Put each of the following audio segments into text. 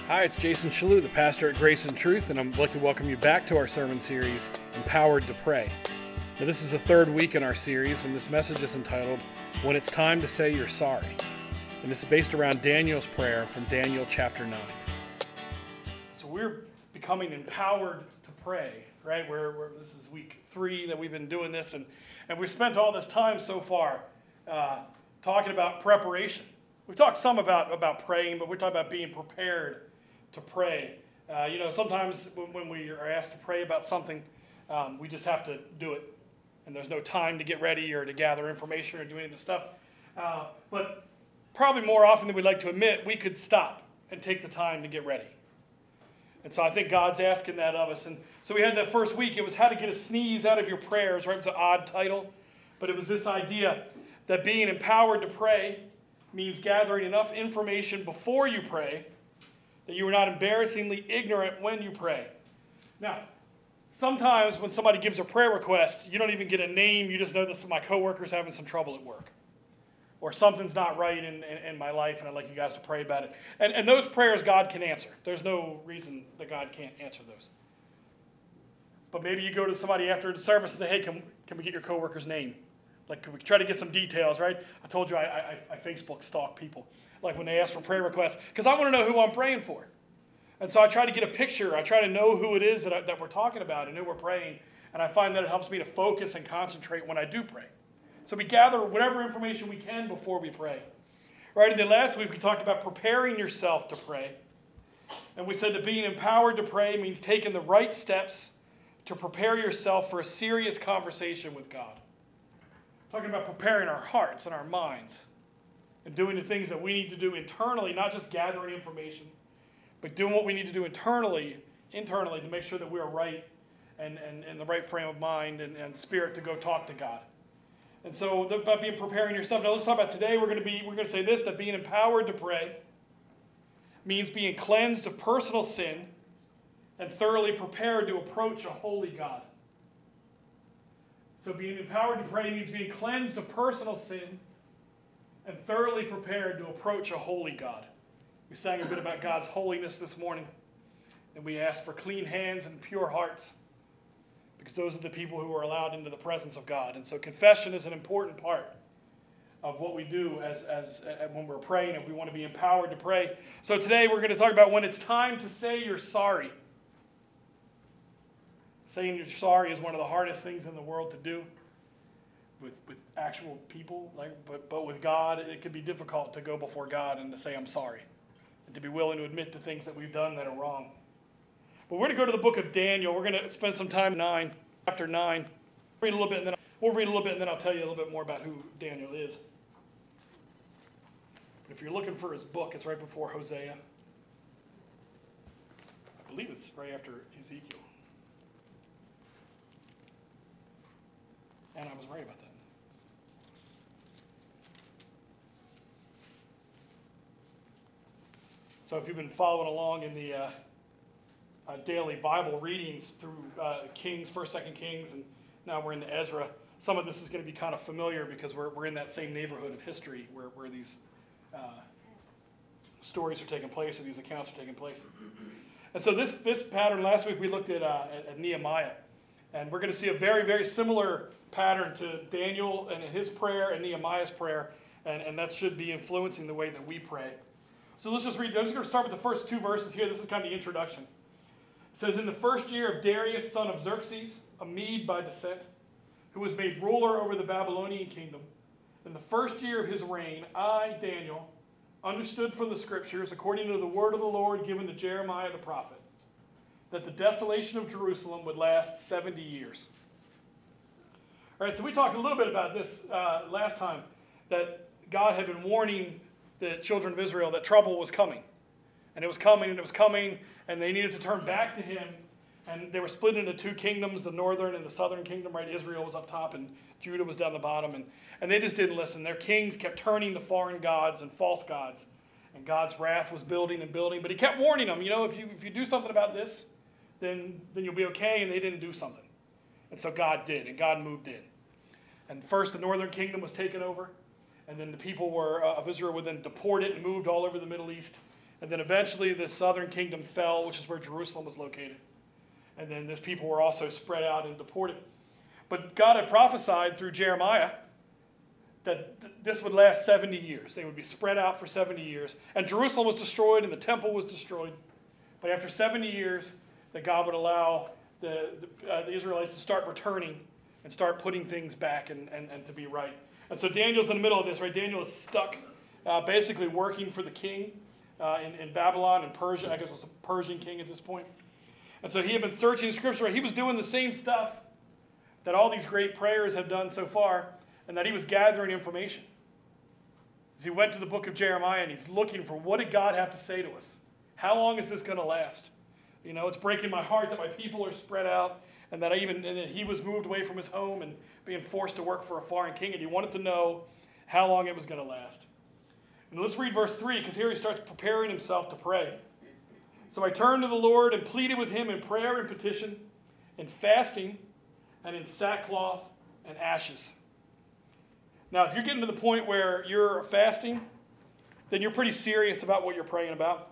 Hi, it's Jason Shalhoub, the pastor at Grace and Truth, and I'd like to welcome you back to our sermon series, Empowered to Pray. Now, this is the third week in our series, and this message is entitled, When It's Time to Say You're Sorry. And this is based around Daniel's prayer from Daniel chapter 9. So we're becoming empowered to pray, right? This is week 3 that we've been doing this, and we've spent all this time so far talking about preparation. We've talked some about praying, but we're talking about being prepared to pray. Sometimes when we are asked to pray about something, we just have to do it. And there's no time to get ready or to gather information or do any of this stuff. But probably more often than we'd like to admit, we could stop and take the time to get ready. And so I think God's asking that of us. And so we had that first week. It was how to get a sneeze out of your prayers, right? It's an odd title. But it was this idea that being empowered to pray means gathering enough information before you pray that you are not embarrassingly ignorant when you pray. Now, sometimes when somebody gives a prayer request, you don't even get a name. You just know that my coworker's having some trouble at work. Or something's not right in my life, and I'd like you guys to pray about it. And those prayers God can answer. There's no reason that God can't answer those. But maybe you go to somebody after the service and say, hey, can we get your coworker's name? Like, can we try to get some details, right? I told you I Facebook stalk people, like when they ask for prayer requests, because I want to know who I'm praying for. And so I try to get a picture. I try to know who it is that we're talking about and who we're praying. And I find that it helps me to focus and concentrate when I do pray. So we gather whatever information we can before we pray. Right? And then last week we talked about preparing yourself to pray. And we said that being empowered to pray means taking the right steps to prepare yourself for a serious conversation with God. Talking about preparing our hearts and our minds and doing the things that we need to do internally, not just gathering information, but doing what we need to do internally to make sure that we are right and in the right frame of mind and spirit to go talk to God. And so about being preparing yourself. Now let's talk about today. We're going to say this, that being empowered to pray means being cleansed of personal sin and thoroughly prepared to approach a holy God. So being empowered to pray means being cleansed of personal sin and thoroughly prepared to approach a holy God. We sang a bit about God's holiness this morning, and we asked for clean hands and pure hearts, because those are the people who are allowed into the presence of God. And so confession is an important part of what we do as when we're praying, if we want to be empowered to pray. So today we're going to talk about when it's time to say you're sorry. Saying you're sorry is one of the hardest things in the world to do with actual people. But with God, it can be difficult to go before God and to say, I'm sorry. And to be willing to admit the things that we've done that are wrong. But we're going to go to the book of Daniel. We're going to spend some time in chapter 9. We'll read a little bit, and then I'll tell you a little bit more about who Daniel is. But if you're looking for his book, it's right before Hosea. I believe it's right after Ezekiel. And I was right about that. So if you've been following along in the daily Bible readings through Kings, 1st, 2nd Kings, and now we're into Ezra, some of this is going to be kind of familiar because we're in that same neighborhood of history where these stories are taking place, or these accounts are taking place. And so this pattern, last week we looked at Nehemiah. And we're going to see a very, very similar pattern to Daniel and his prayer and Nehemiah's prayer. And that should be influencing the way that we pray. So let's just read. I'm just going to start with the first 2 verses here. This is kind of the introduction. It says, in the first year of Darius, son of Xerxes, a Mede by descent, who was made ruler over the Babylonian kingdom, in the first year of his reign, I, Daniel, understood from the scriptures, according to the word of the Lord given to Jeremiah the prophet, that the desolation of Jerusalem would last 70 years. All right, so we talked a little bit about this last time, that God had been warning the children of Israel that trouble was coming. And it was coming, and it was coming, and they needed to turn back to him. And they were split into 2 kingdoms, the northern and the southern kingdom, right? Israel was up top, and Judah was down the bottom. And they just didn't listen. Their kings kept turning to foreign gods and false gods. And God's wrath was building and building. But he kept warning them, if you do something about this, then you'll be okay, and they didn't do something. And so God did, and God moved in. And first the northern kingdom was taken over, and then the people of Israel were then deported and moved all over the Middle East. And then eventually the southern kingdom fell, which is where Jerusalem was located. And then those people were also spread out and deported. But God had prophesied through Jeremiah that this would last 70 years. They would be spread out for 70 years. And Jerusalem was destroyed and the temple was destroyed. But after 70 years, that God would allow the Israelites to start returning and start putting things back and to be right. And so Daniel's in the middle of this, right? Daniel is stuck basically working for the king in Babylon and Persia. I guess it was a Persian king at this point. And so he had been searching Scripture. Right? He was doing the same stuff that all these great prayers have done so far, and that he was gathering information. As he went to the book of Jeremiah and he's looking for, what did God have to say to us? How long is this going to last? You know, it's breaking my heart that my people are spread out and that he was moved away from his home and being forced to work for a foreign king, and he wanted to know how long it was going to last. And let's read verse 3, because here he starts preparing himself to pray. So I turned to the Lord and pleaded with him in prayer and petition, in fasting, and in sackcloth and ashes. Now, if you're getting to the point where you're fasting, then you're pretty serious about what you're praying about.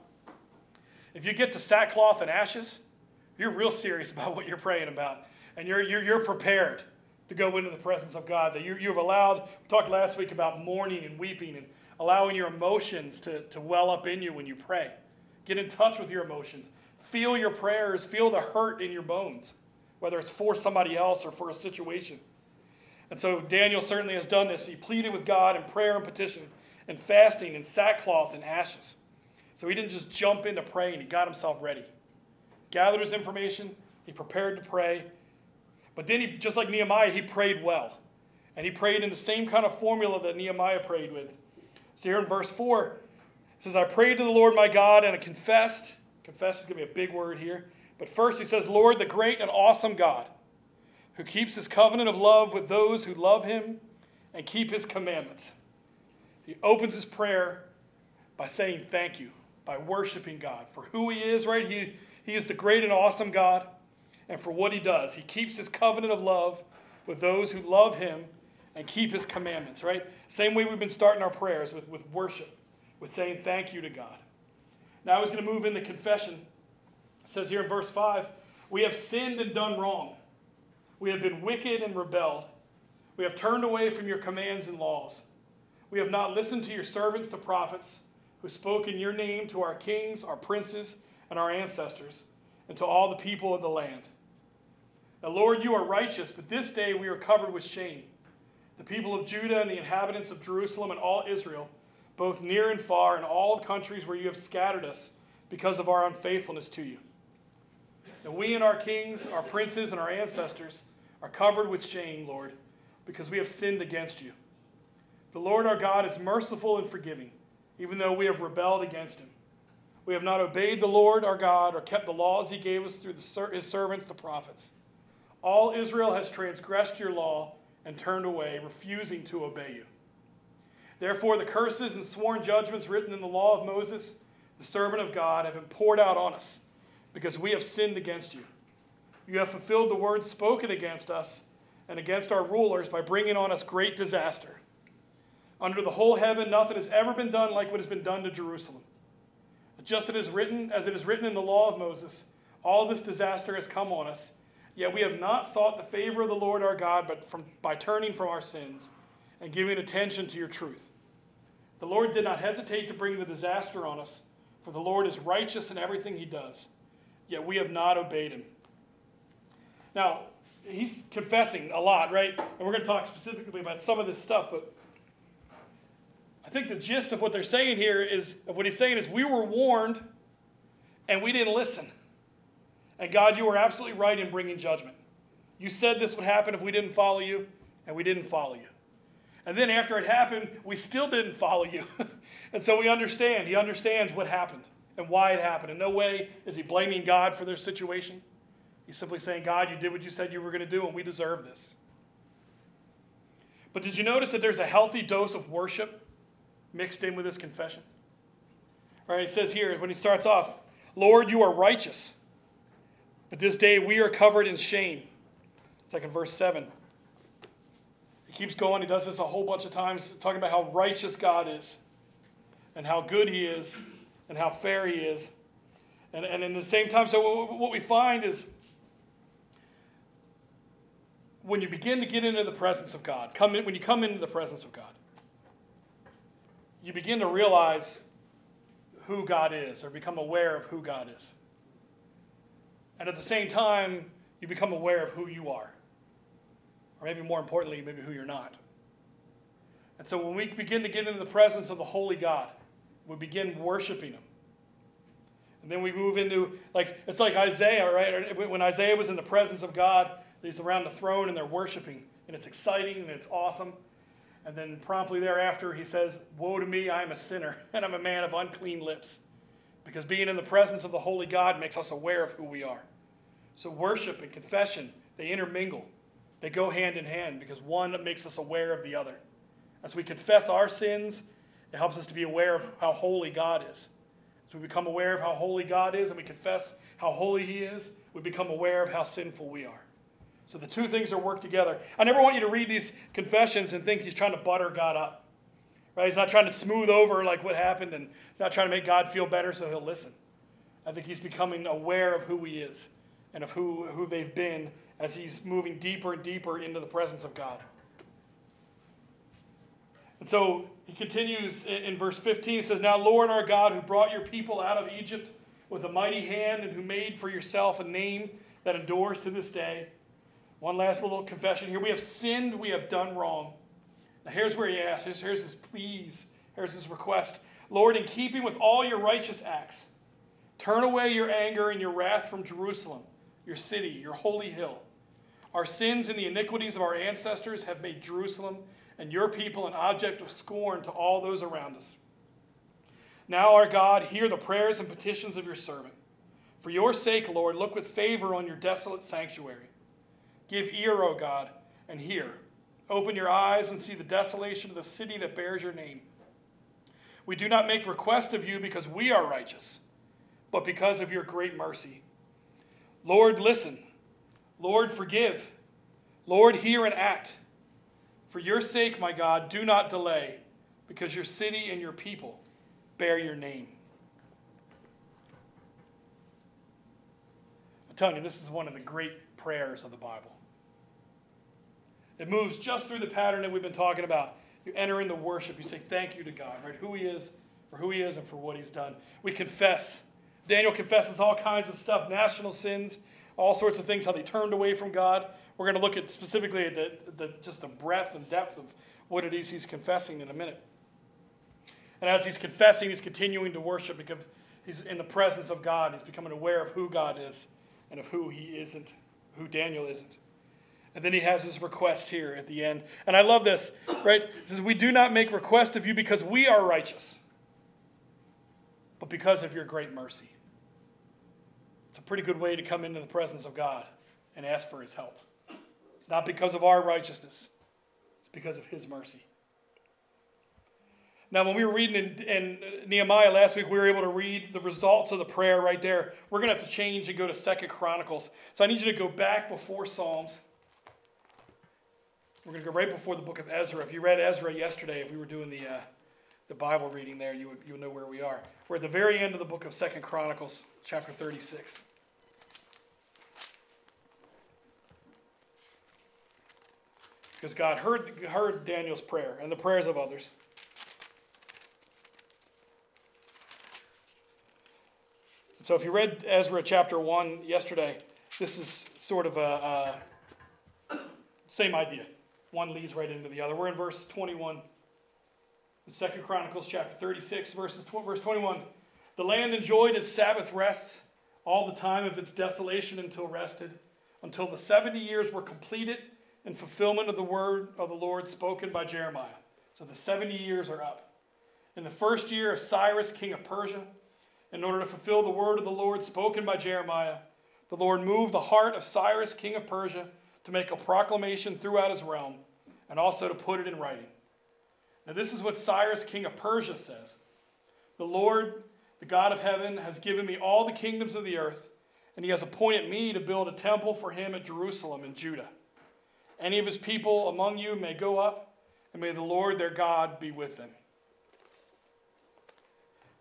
If you get to sackcloth and ashes, you're real serious about what you're praying about. And you're prepared to go into the presence of God. That you've allowed, we talked last week about mourning and weeping and allowing your emotions to well up in you when you pray. Get in touch with your emotions. Feel your prayers. Feel the hurt in your bones, whether it's for somebody else or for a situation. And so Daniel certainly has done this. He pleaded with God in prayer and petition and fasting and sackcloth and ashes. So he didn't just jump into praying. He got himself ready. Gathered his information. He prepared to pray. But then, just like Nehemiah, he prayed well. And he prayed in the same kind of formula that Nehemiah prayed with. So here in verse 4, it says, I prayed to the Lord my God and I confessed. Confess is going to be a big word here. But first he says, Lord, the great and awesome God, who keeps his covenant of love with those who love him and keep his commandments. He opens his prayer by saying thank you, by worshiping God for who he is, right? He is the great and awesome God, and for what he does. He keeps his covenant of love with those who love him and keep his commandments, right? Same way we've been starting our prayers with worship, with saying thank you to God. Now I was going to move into confession. It says here in verse 5, we have sinned and done wrong. We have been wicked and rebelled. We have turned away from your commands and laws. We have not listened to your servants, the prophets, who spoke in your name to our kings, our princes, and our ancestors, and to all the people of the land. Now, Lord, you are righteous, but this day we are covered with shame. The people of Judah and the inhabitants of Jerusalem and all Israel, both near and far, in all the countries where you have scattered us because of our unfaithfulness to you. And we and our kings, our princes, and our ancestors are covered with shame, Lord, because we have sinned against you. The Lord our God is merciful and forgiving, even though we have rebelled against him. We have not obeyed the Lord our God or kept the laws he gave us through his servants, the prophets. All Israel has transgressed your law and turned away, refusing to obey you. Therefore, the curses and sworn judgments written in the law of Moses, the servant of God, have been poured out on us, because we have sinned against you. You have fulfilled the words spoken against us and against our rulers by bringing on us great disaster. Under the whole heaven, nothing has ever been done like what has been done to Jerusalem. Just as it is written in the law of Moses, all this disaster has come on us, yet we have not sought the favor of the Lord our God, but by turning from our sins and giving attention to your truth. The Lord did not hesitate to bring the disaster on us, for the Lord is righteous in everything he does, yet we have not obeyed him. Now, he's confessing a lot, right? And we're going to talk specifically about some of this stuff, but I think the gist of what they're saying here is, of what he's saying is, we were warned and we didn't listen. And God, you were absolutely right in bringing judgment. You said this would happen if we didn't follow you, and we didn't follow you. And then after it happened, we still didn't follow you. And so we understand. He understands what happened and why it happened. In no way is he blaming God for their situation. He's simply saying, God, you did what you said you were going to do, and we deserve this. But did you notice that there's a healthy dose of worship mixed in with his confession? All right, it says here, when he starts off, Lord, you are righteous, but this day we are covered in shame. It's like in verse 7. He keeps going. He does this a whole bunch of times, talking about how righteous God is and how good he is and how fair he is. And in the same time, so what we find is when you begin to get into the presence of God, when you come into the presence of God, you begin to realize who God is, or become aware of who God is. And at the same time, you become aware of who you are. Or maybe more importantly, maybe who you're not. And so when we begin to get into the presence of the holy God, we begin worshiping him. And then we move into, it's like Isaiah, right? When Isaiah was in the presence of God, he's around the throne and they're worshiping. And it's exciting and it's awesome. And then promptly thereafter, he says, "Woe to me, I am a sinner, and I'm a man of unclean lips." Because being in the presence of the holy God makes us aware of who we are. So worship and confession, they intermingle. They go hand in hand because one makes us aware of the other. As we confess our sins, it helps us to be aware of how holy God is. As we become aware of how holy God is and we confess how holy he is, we become aware of how sinful we are. So the two things are worked together. I never want you to read these confessions and think he's trying to butter God up. Right? He's not trying to smooth over like what happened, and he's not trying to make God feel better so he'll listen. I think he's becoming aware of who he is and of who they've been as he's moving deeper and deeper into the presence of God. And so he continues in verse 15. He says, "Now, Lord our God, who brought your people out of Egypt with a mighty hand and who made for yourself a name that endures to this day." One last little confession here. We have sinned, we have done wrong. Now here's where he asks, here's his pleas, here's his request. "Lord, in keeping with all your righteous acts, turn away your anger and your wrath from Jerusalem, your city, your holy hill. Our sins and the iniquities of our ancestors have made Jerusalem and your people an object of scorn to all those around us. Now, our God, hear the prayers and petitions of your servant. For your sake, Lord, look with favor on your desolate sanctuary. Give ear, O God, and hear. Open your eyes and see the desolation of the city that bears your name. We do not make request of you because we are righteous, but because of your great mercy. Lord, listen. Lord, forgive. Lord, hear and act. For your sake, my God, do not delay, because your city and your people bear your name." I'm telling you, this is one of the great prayers of the Bible. It moves just through the pattern that we've been talking about. You enter into worship. You say thank you to God, right? Who he is and for what he's done. We confess. Daniel confesses all kinds of stuff, national sins, all sorts of things, how they turned away from God. We're going to look at specifically at just the breadth and depth of what it is he's confessing in a minute. And as he's confessing, he's continuing to worship because he's in the presence of God. He's becoming aware of who God is and of who he isn't, who Daniel isn't. And then he has his request here at the end. And I love this, right? He says, "We do not make request of you because we are righteous, but because of your great mercy." It's a pretty good way to come into the presence of God and ask for his help. It's not because of our righteousness. It's because of his mercy. Now, when we were reading in Nehemiah last week, we were able to read the results of the prayer right there. We're going to have to change and go to 2 Chronicles. So I need you to go back before Psalms. We're going to go right before the book of Ezra. If you read Ezra yesterday, if we were doing the Bible reading there, you would know where we are. We're at the very end of the book of 2 Chronicles, chapter 36. Because God heard Daniel's prayer and the prayers of others. So if you read Ezra chapter 1 yesterday, this is sort of a same idea. One leads right into the other. We're in verse 21. 2 Chronicles chapter 36, verse 21. "The land enjoyed its Sabbath rest all the time of its desolation until the 70 years were completed in fulfillment of the word of the Lord spoken by Jeremiah." So the 70 years are up. "In the first year of Cyrus, king of Persia, in order to fulfill the word of the Lord spoken by Jeremiah, the Lord moved the heart of Cyrus, king of Persia, to make a proclamation throughout his realm, and also to put it in writing. Now this is what Cyrus, king of Persia, says. The Lord, the God of heaven, has given me all the kingdoms of the earth, and he has appointed me to build a temple for him at Jerusalem in Judah. Any of his people among you may go up, and may the Lord their God be with them."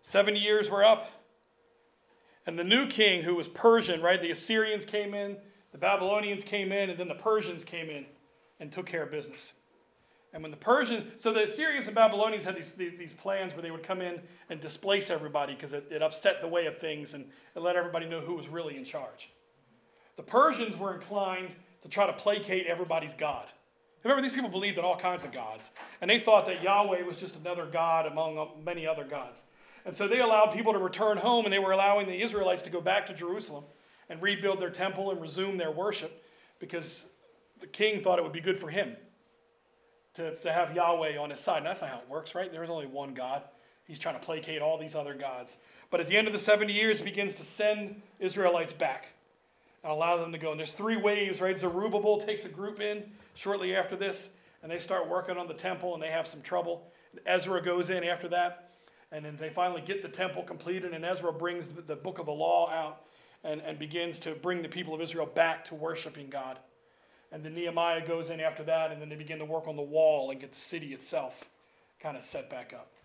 70 years were up. And the new king, who was Persian, right? The Assyrians came in, the Babylonians came in, and then the Persians came in and took care of business. And when so the Assyrians and Babylonians had these plans where they would come in and displace everybody because it upset the way of things and it let everybody know who was really in charge. The Persians were inclined to try to placate everybody's God. Remember, these people believed in all kinds of gods. And they thought that Yahweh was just another god among many other gods. And so they allowed people to return home, and they were allowing the Israelites to go back to Jerusalem and rebuild their temple and resume their worship because the king thought it would be good for him to have Yahweh on his side. And that's not how it works, right? There's only one God. He's trying to placate all these other gods. But at the end of the 70 years, he begins to send Israelites back and allow them to go. And there's 3 waves, right? Zerubbabel takes a group in shortly after this, and they start working on the temple, and they have some trouble. Ezra goes in after that, and then they finally get the temple completed, and Ezra brings the book of the law out and begins to bring the people of Israel back to worshiping God. And then Nehemiah goes in after that, and then they begin to work on the wall and get the city itself kind of set back up.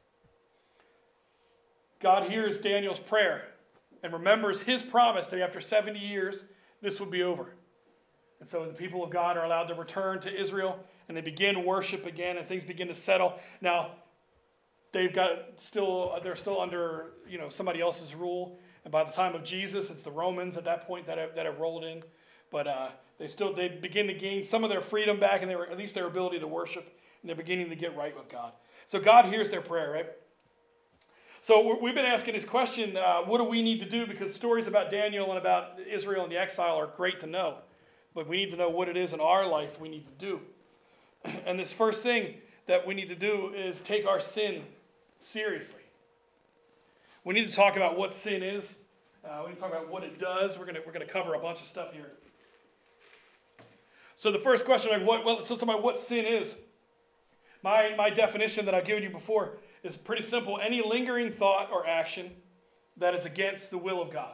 God hears Daniel's prayer and remembers his promise that after 70 years, this would be over. And so the people of God are allowed to return to Israel, and they begin worship again, and things begin to settle. Now, they're still under somebody else's rule, and by the time of Jesus, it's the Romans at that point that have rolled in. But they begin to gain some of their freedom back, and at least their ability to worship, and they're beginning to get right with God. So God hears their prayer, right? So we've been asking this question: what do we need to do? Because stories about Daniel and about Israel and the exile are great to know. But we need to know what it is in our life we need to do. And this first thing that we need to do is take our sin seriously. We need to talk about what sin is. We need to talk about what it does. We're going to cover a bunch of stuff here. So the first question, let's talk about what sin is. My definition that I've given you before is pretty simple. Any lingering thought or action that is against the will of God.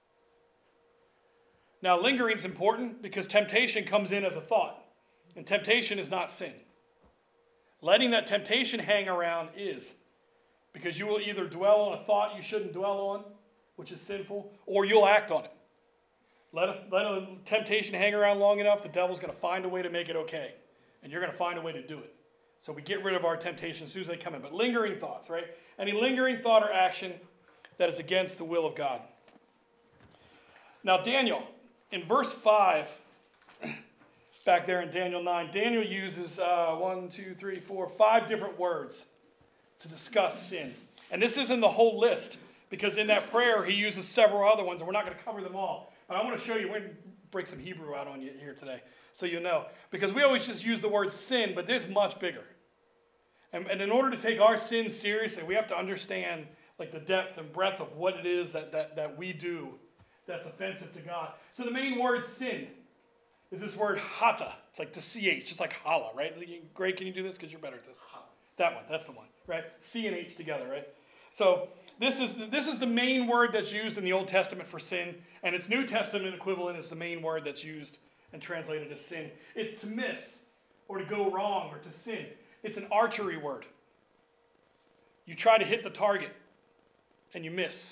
Now, lingering is important because temptation comes in as a thought, and temptation is not sin. Letting that temptation hang around is, because you will either dwell on a thought you shouldn't dwell on, which is sinful, or you'll act on it. Let a temptation hang around long enough, the devil's going to find a way to make it okay, and you're going to find a way to do it. So we get rid of our temptations as soon as they come in. But lingering thoughts, right? Any lingering thought or action that is against the will of God. Now, Daniel, in verse 5, back there in Daniel 9, Daniel uses 5 different words to discuss sin. And this isn't the whole list, because in that prayer he uses several other ones, and we're not going to cover them all. But I want to show you, we're going to break some Hebrew out on you here today, so you know. Because we always just use the word sin, but this is much bigger. And in order to take our sin seriously, we have to understand like the depth and breadth of what it is that we do that's offensive to God. So the main word sin is this word hata. It's like the CH. It's like challah, right? Greg, can you do this? Because you're better at this. That one. That's the one, right? C and H together, right? So this is the main word that's used in the Old Testament for sin, and its New Testament equivalent is the main word that's used and translated as sin. It's to miss, or to go wrong, or to sin. It's an archery word. You try to hit the target, and you miss.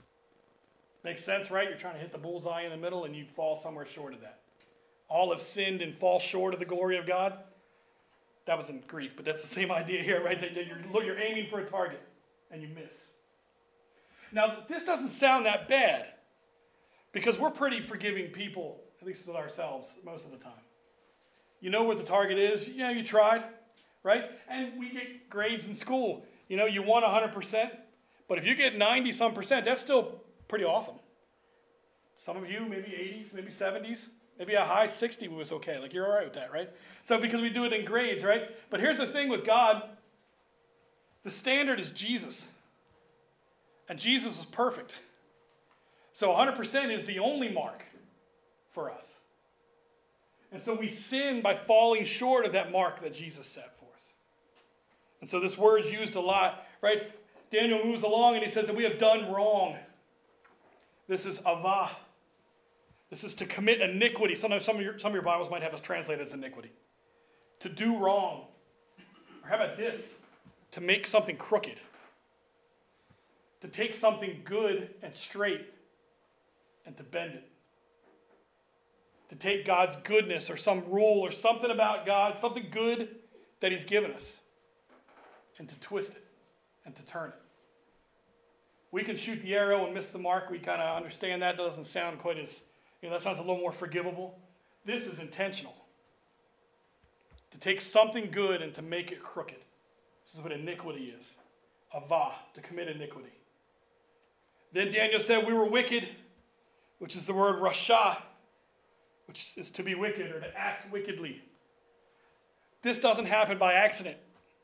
Makes sense, right? You're trying to hit the bullseye in the middle, and you fall somewhere short of that. All have sinned and fall short of the glory of God. That was in Greek, but that's the same idea here, right? That you're aiming for a target, and you miss. Now, this doesn't sound that bad, because we're pretty forgiving people, at least with ourselves, most of the time. You know where the target is. Yeah, you tried, right? And we get grades in school. You know, you want 100%, but if you get 90-some%, that's still pretty awesome. Some of you, maybe 80s, maybe 70s, maybe a high 60 was okay. Like, you're all right with that, right? So because we do it in grades, right? But here's the thing with God. The standard is Jesus. And Jesus was perfect. So 100% is the only mark for us. And so we sin by falling short of that mark that Jesus set for us. And so this word is used a lot, right? Daniel moves along and he says that we have done wrong. This is avah. This is to commit iniquity. Sometimes some of your Bibles might have us translated as iniquity. To do wrong. Or how about this? To make something crooked. to take something good and straight and to bend it. To take God's goodness or some rule or something about God, something good that he's given us, and to twist it and to turn it. We can shoot the arrow and miss the mark. We kind of understand that. Doesn't sound quite as, that sounds a little more forgivable. This is intentional. To take something good and to make it crooked. This is what iniquity is. Avah, to commit iniquity. Then Daniel said we were wicked, which is the word rasha, which is to be wicked or to act wickedly. This doesn't happen by accident.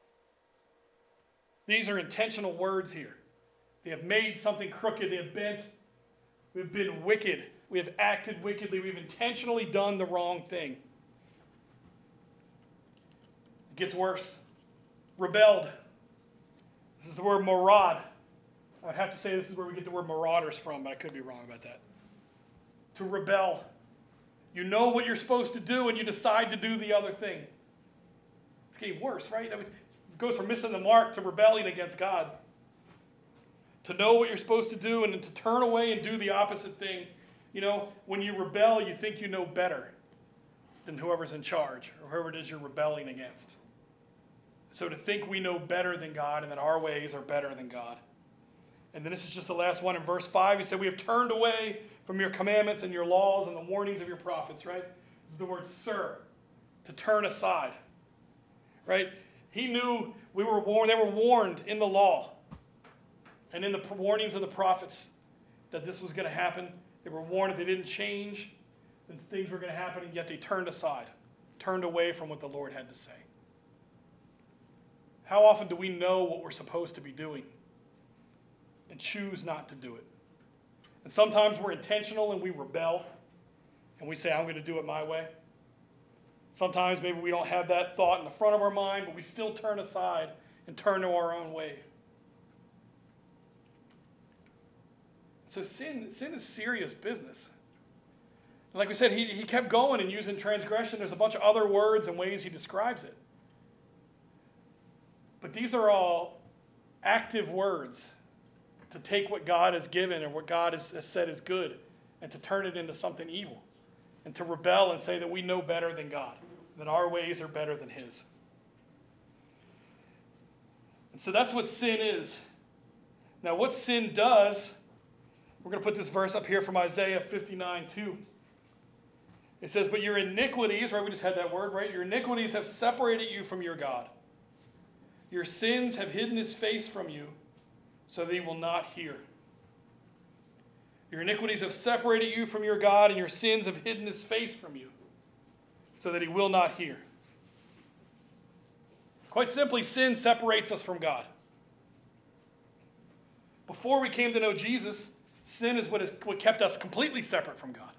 These are intentional words here. They have made something crooked. They have bent. We've been wicked. We have acted wickedly. We've intentionally done the wrong thing. It gets worse. Rebelled. This is the word morad. I would have to say this is where we get the word marauders from, but I could be wrong about that. To rebel. You know what you're supposed to do, and you decide to do the other thing. It's getting worse, right? I mean, it goes from missing the mark to rebelling against God. To know what you're supposed to do, and then to turn away and do the opposite thing. When you rebel, you think you know better than whoever's in charge, or whoever it is you're rebelling against. So to think we know better than God, and that our ways are better than God. And then this is just the last one in verse 5. He said, we have turned away from your commandments and your laws and the warnings of your prophets, right? This is the word sir, to turn aside, right? He knew we were warned, they were warned in the law and in the warnings of the prophets that this was going to happen. They were warned if they didn't change, then things were going to happen, and yet they turned aside, turned away from what the Lord had to say. How often do we know what we're supposed to be doing and choose not to do it? And sometimes we're intentional and we rebel and we say, I'm going to do it my way. Sometimes maybe we don't have that thought in the front of our mind, but we still turn aside and turn to our own way. So sin is serious business. And like we said, he kept going and using transgression. There's a bunch of other words and ways he describes it. But these are all active words to take what God has given and what God has said is good and to turn it into something evil and to rebel and say that we know better than God, that our ways are better than his. And so that's what sin is. Now what sin does, we're going to put this verse up here from Isaiah 59:2. It says, but your iniquities, right, we just had that word, right? Your iniquities have separated you from your God. Your sins have hidden his face from you, so that he will not hear. Your iniquities have separated you from your God, and your sins have hidden his face from you, so that he will not hear. Quite simply, sin separates us from God. Before we came to know Jesus, sin is what kept us completely separate from God.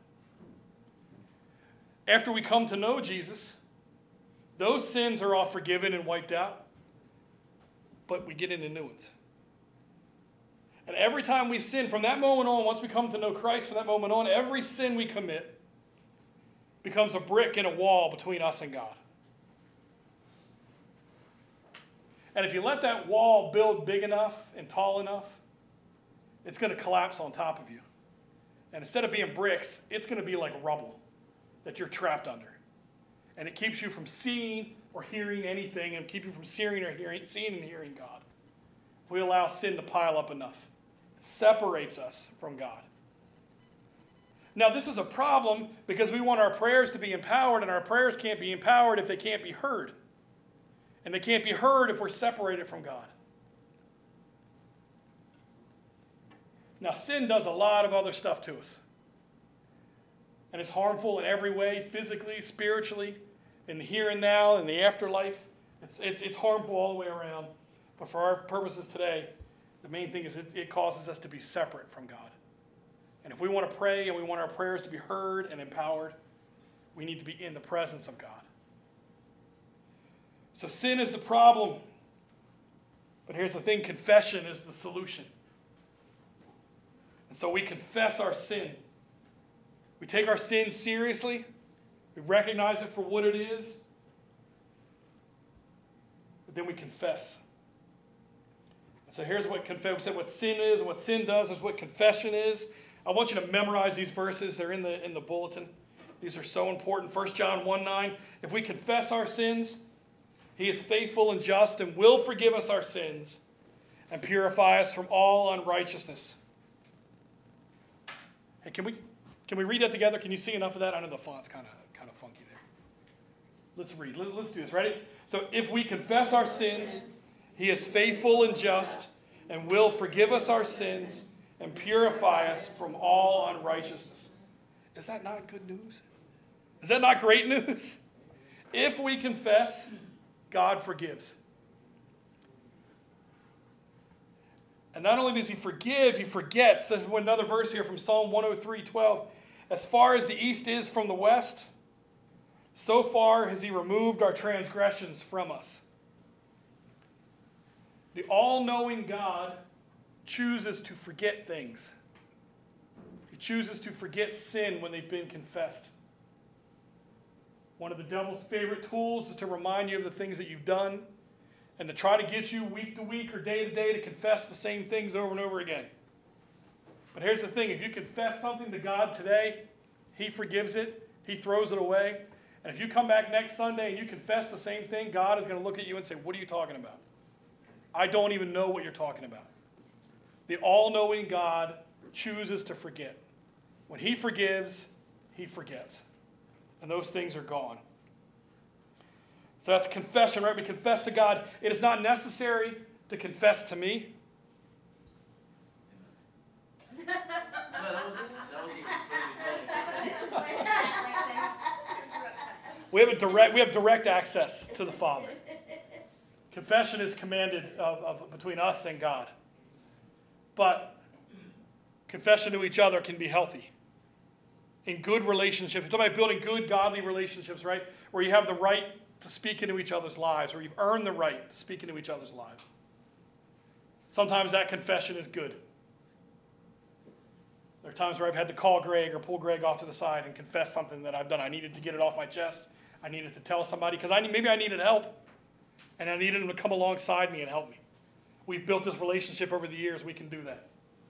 After we come to know Jesus, those sins are all forgiven and wiped out, but we get into new ones. And every time we sin, from that moment on, once we come to know Christ, from that moment on, every sin we commit becomes a brick in a wall between us and God. And if you let that wall build big enough and tall enough, it's going to collapse on top of you. And instead of being bricks, it's going to be like rubble that you're trapped under. And it keeps you from seeing or hearing anything, and keep you from seeing and hearing God. If we allow sin to pile up enough, it separates us from God. Now, this is a problem because we want our prayers to be empowered, and our prayers can't be empowered if they can't be heard. And they can't be heard if we're separated from God. Now, sin does a lot of other stuff to us. And it's harmful in every way, physically, spiritually, in the here and now, in the afterlife. It's harmful all the way around. But for our purposes today, the main thing is it causes us to be separate from God. And if we want to pray and we want our prayers to be heard and empowered, we need to be in the presence of God. So sin is the problem. But here's the thing, confession is the solution. And so we confess our sin. We take our sin seriously. We recognize it for what it is. But then we confess. So here's what what sin is and what sin does. Is what confession is. I want you to memorize these verses. They're in the bulletin. These are so important. 1 John 1:9. If we confess our sins, he is faithful and just and will forgive us our sins and purify us from all unrighteousness. Hey, can we read that together? Can you see enough of that? I know the font's kind of funky there. Let's read. Let's do this. Ready? So if we confess our sins, he is faithful and just and will forgive us our sins and purify us from all unrighteousness. Is that not good news? Is that not great news? If we confess, God forgives. And not only does he forgive, he forgets. There's another verse here from Psalm 103:12. As far as the east is from the west, so far has he removed our transgressions from us. The all-knowing God chooses to forget things. He chooses to forget sin when they've been confessed. One of the devil's favorite tools is to remind you of the things that you've done and to try to get you week to week or day to day to confess the same things over and over again. But here's the thing. If you confess something to God today, he forgives it. He throws it away. And if you come back next Sunday and you confess the same thing, God is going to look at you and say, what are you talking about? I don't even know what you're talking about. The all-knowing God chooses to forget. When he forgives, he forgets. And those things are gone. So that's confession, right? We confess to God. It is not necessary to confess to me. No, that was it. We have direct access to the Father. Confession is commanded between us and God. But confession to each other can be healthy. In good relationships. We're talking about building good, godly relationships, right? Where you have the right to speak into each other's lives, where you've earned the right to speak into each other's lives. Sometimes that confession is good. There are times where I've had to call Greg or pull Greg off to the side and confess something that I've done. I needed to get it off my chest. I needed to tell somebody because maybe I needed help. And I needed him to come alongside me and help me. We've built this relationship over the years. We can do that.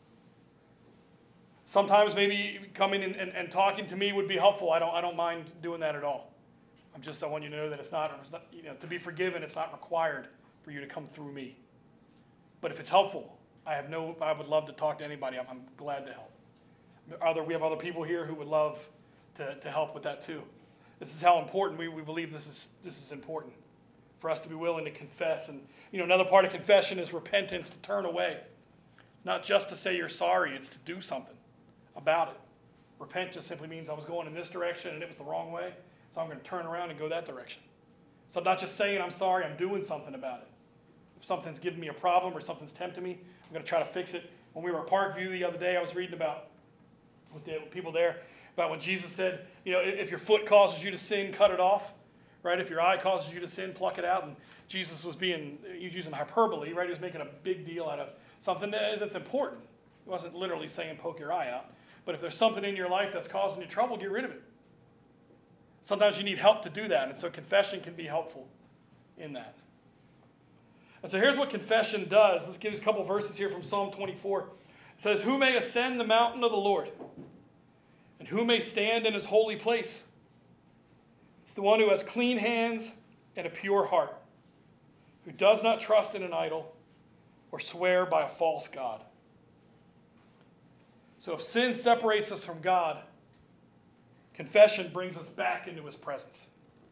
Sometimes maybe coming and talking to me would be helpful. I don't mind doing that at all. I want you to know that it's not to be forgiven, it's not required for you to come through me. But if it's helpful, I would love to talk to anybody. I'm glad to help. We have other people here who would love to help with that too. This is how important we believe this is important for us to be willing to confess. And another part of confession is repentance, to turn away. It's not just to say you're sorry, it's to do something about it. Repent just simply means I was going in this direction and it was the wrong way, so I'm going to turn around and go that direction. So I'm not just saying I'm sorry, I'm doing something about it. If something's giving me a problem or something's tempting me, I'm going to try to fix it. When we were at Parkview the other day, I was reading about with the people there about when Jesus said, if your foot causes you to sin, cut it off. Right? If your eye causes you to sin, pluck it out. And Jesus was using hyperbole, right? He was making a big deal out of something that's important. He wasn't literally saying poke your eye out. But if there's something in your life that's causing you trouble, get rid of it. Sometimes you need help to do that. And so confession can be helpful in that. And so here's what confession does. Let's give us a couple verses here from Psalm 24. It says, who may ascend the mountain of the Lord? And who may stand in his holy place? It's the one who has clean hands and a pure heart, who does not trust in an idol or swear by a false god. So if sin separates us from God, confession brings us back into his presence.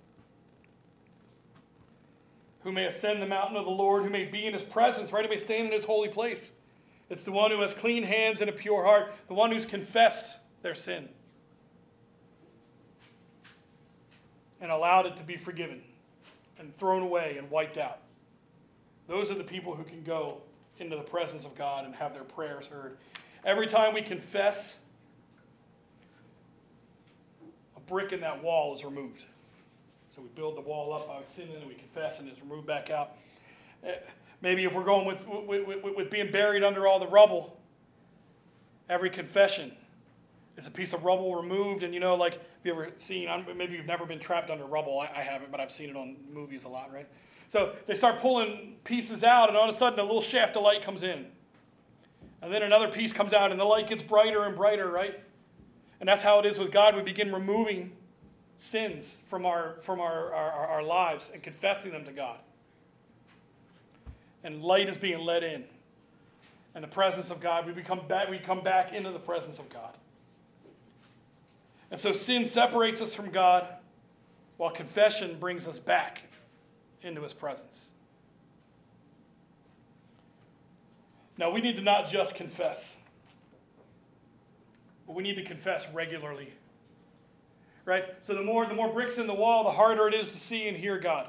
Who may ascend the mountain of the Lord, who may be in his presence, right? Who may stand in his holy place. It's the one who has clean hands and a pure heart, the one who's confessed their sin and allowed it to be forgiven and thrown away and wiped out. Those are the people who can go into the presence of God and have their prayers heard. Every time we confess, a brick in that wall is removed. So we build the wall up by sinning and we confess and it's removed back out. Maybe if we're going with being buried under all the rubble, every confession is a piece of rubble removed. And have you ever seen, maybe you've never been trapped under rubble. I haven't, but I've seen it on movies a lot, right? So they start pulling pieces out, and all of a sudden a little shaft of light comes in. And then another piece comes out, and the light gets brighter and brighter, right? And that's how it is with God. We begin removing sins from our lives and confessing them to God. And light is being let in. And the presence of God, we come back into the presence of God. And so sin separates us from God, while confession brings us back into his presence. Now, we need to not just confess, but we need to confess regularly. Right? So the more bricks in the wall, the harder it is to see and hear God.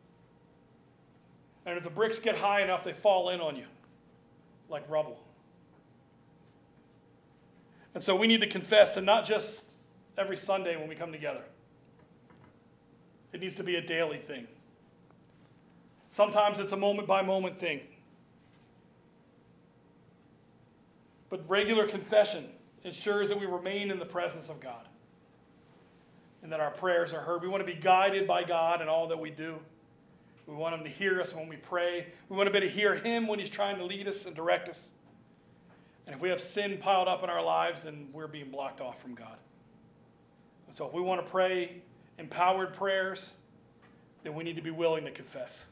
And if the bricks get high enough, they fall in on you like rubble. And so we need to confess, and not just every Sunday when we come together. It needs to be a daily thing. Sometimes it's a moment-by-moment thing. But regular confession ensures that we remain in the presence of God and that our prayers are heard. We want to be guided by God in all that we do. We want him to hear us when we pray. We want to be able to hear him when he's trying to lead us and direct us. And if we have sin piled up in our lives, then we're being blocked off from God. And so if we want to pray empowered prayers, then we need to be willing to confess.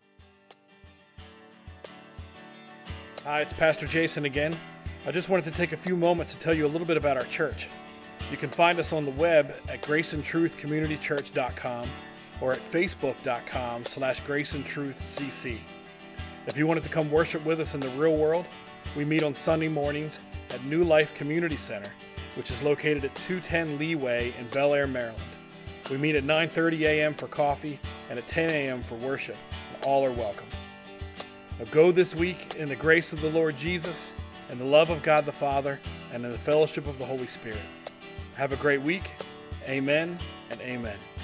Hi, it's Pastor Jason again. I just wanted to take a few moments to tell you a little bit about our church. You can find us on the web at graceandtruthcommunitychurch.com or at facebook.com/graceandtruthcc. If you wanted to come worship with us in the real world, we meet on Sunday mornings at New Life Community Center, which is located at 210 Lee Way in Bel Air, Maryland. We meet at 9:30 a.m. for coffee and at 10 a.m. for worship. All are welcome. Now go this week in the grace of the Lord Jesus and the love of God the Father and in the fellowship of the Holy Spirit. Have a great week. Amen and amen.